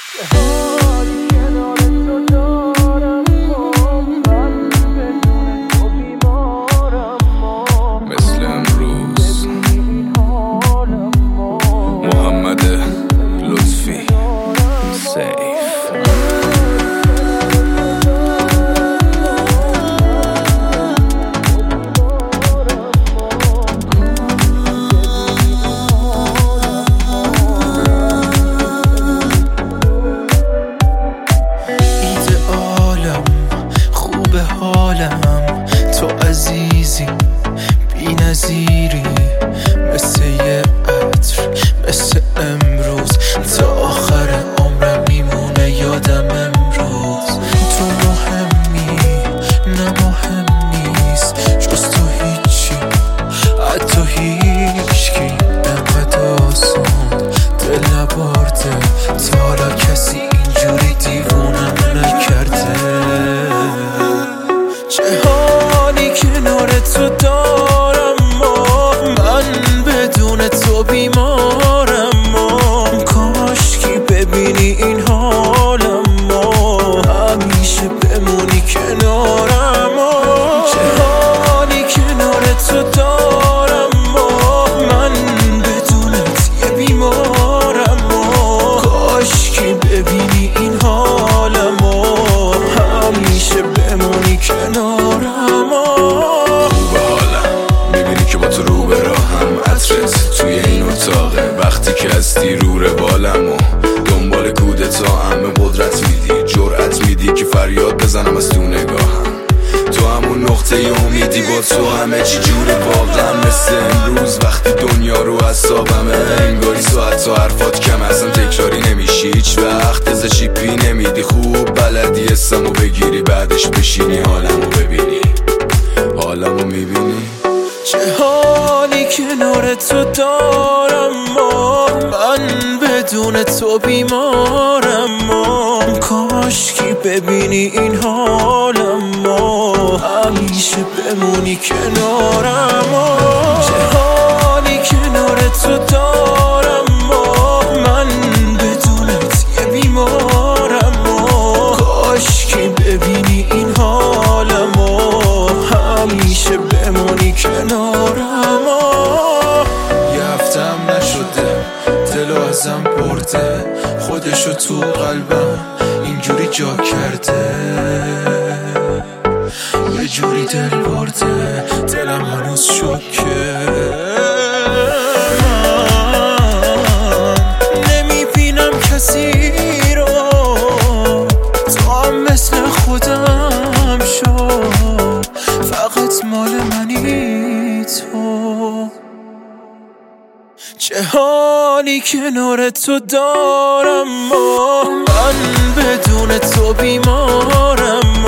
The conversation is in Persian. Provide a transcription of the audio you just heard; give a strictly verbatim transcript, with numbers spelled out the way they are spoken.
مثل امروز محمد لطفی سیف حالم تو عزیزی بی نظیری، مثل یه عطر مثل امروز، تا آخر عمرم میمونه یادم امروز. تو مهمی نه مهم نیست جز تو هیچی، حتی هیچکی انقدر آسون دل نبرده تا حالا کسی اینجوری دیوونم نکرده. چه حالی کنار تو دارم ما، من بدون تو بیمارم ما، کاشکی ببینی این حالم ما، همیشه بمونی کنارم ما. چه حالی کنار تو دارم ما، من بدونت یه بیمارم ما، کاشکی ببینی این حالم ما، همیشه بمونی کنارم. خوبه حالم میبینی که با تو رو به راهم، عطرت توی این اتاقه وقتی که هستی رو روالم و دنبال کودتا همه قدرت میدی، جرأت میدی که فریاد بزنم از تو نگاهم. تو همون نقطه امیدی، با تو همه چی جوره واقعا مثل امروز، وقتی دنیا رو اعصابمه انگاری ساعت تا حرفات کم، اصلا تکراری نمیشی هیچ وقت، ازشی پی نمیدی، خوب بلدی اسمو بگیری بعدش بشینی حالمو ببینی، حالمو میبینی. چه حالی کنار تو دارم ما، من بدون تو بیمارم ما، کاشکی ببینی این حالم ما، همیشه بمونی کنارم ما. چه حالی کنار تو دارم ما، من بدونت یه بیمارم ما، کاشکی ببینی این حالم ما، همیشه بمونی کنارم ما. یه هفتم نشده دلو ازم برده، خودشو تو قلبم اینجوری جا کرده، یه جوری دل برده دلم هنوز شکه. نمیبینم کسی رو تو هم مثل خودم شو، فقط مال منی تو. چه حالی کنار تو دارم ما، من بدون تو بیمارم